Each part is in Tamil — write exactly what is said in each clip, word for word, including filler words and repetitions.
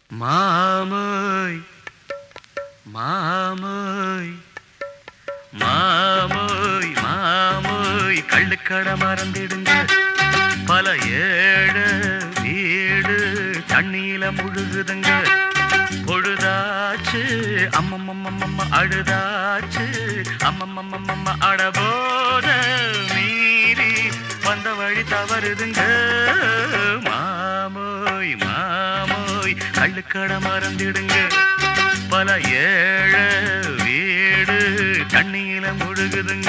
மாமோய் மாமோய் மாமோய் மாமோய் கள்ளுக்கடை மறந்திடுங்க. பல ஏழு வீடு தண்ணியில முழுகுதுங்க. பொழுதாச்சு அம்மம்மம்மம்ம அழுதாச்சு அம்மம்மம்மம்ம அடபோத மீறி வந்த வழி தவறுதுங்க. மாமோய் மாமோய் கள்ளுக்கடை மறந்திடுங்க. பல ஏழு வீடு தண்ணியில முழுகுதுங்க.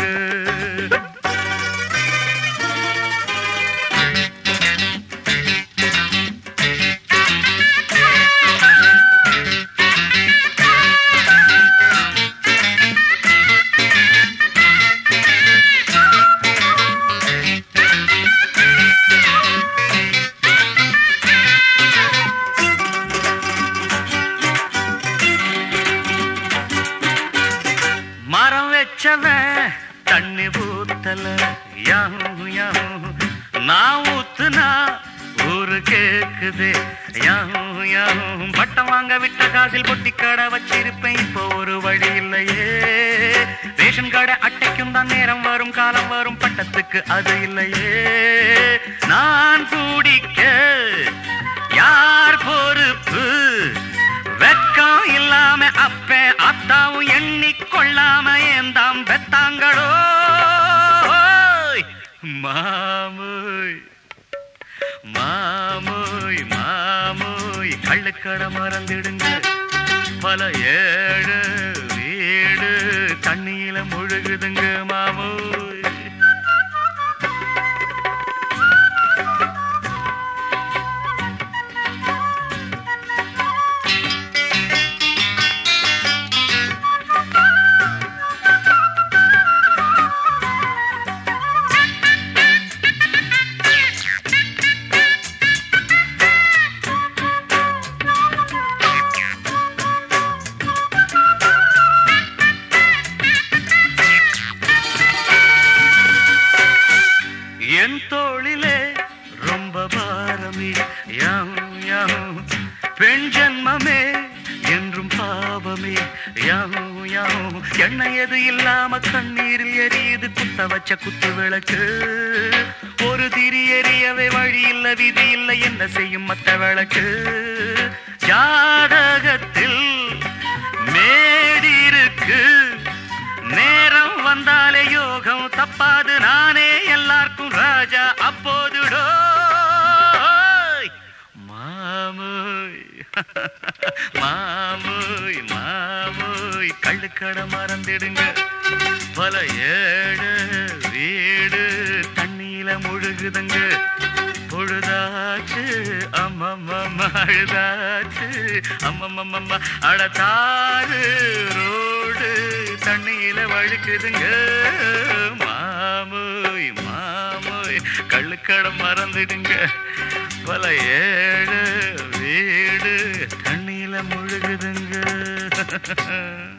மரம் வச்சவன் தண்ணி ஊத்தல யாவும் யாவும் நான் ஊத்துனா ஊரு கேக்குது யாவும் யாவும். பட்டம் வாங்க விட்ட காசில் பொட்டி கடை வச்சிருப்பேன். இப்போ ஒரு வழி இல்லையே. ரேஷன் கடை அட்டைக்கும் தான் நேரம் வரும் காலம் வரும். பட்டத்துக்கு அது இல்லையே. நான் கூடிக்க யார் பொறுப்பு? வெக்கம் இல்லாம அப்ப அத்தாவும் எண்ணிக்கொள்ளாம ஏந்தாம் பெத்தாங்களோ. மாமோய் மாமோய் மாமோய் கள்ளுக்கடை மறந்திடுங்க. பல ஏழு வீடு தண்ணியில முழுகுதுங்க. மாமோய் என் தோளிலே ரொம்ப பாரமே யாவும் யாவும். பெண் ஜன்மமே என்றும் பாவமே யாவும் யாவும். எண்ணெய் எது இல்லாம கண்ணீரில் எரியுது குத்த வச்ச குத்து விளக்கு. ஒரு திரி எரியவே வழி இல்ல விதி இல்லை என்ன செய்யும் மத்த விளக்கு. ஜாதகத்தில் மேடிருக்கு நேரம் வந்தாலே யோகம் தப்பாது. நானே எல்லாருக்கும் ராஜா அப்போதுடோ. மாமோய் மாமோய் மாமோய் கள்ளுக்கடை மறந்திடுங்க. பல ஏழு வீடு தண்ணியில முழுகுதுங்க. பொழுதாச்சு அம்மம்மம்ம அழுதாச்சு அம்மம்மம்ம அடத்தாறு ரோடு தண்ணியில வழுக்குதுங்க. மாமோய் மாமோய் கள்ளுக்கடை மறந்துடுங்க. பல ஏழு வீடு தண்ணியில முழுகுதுங்க.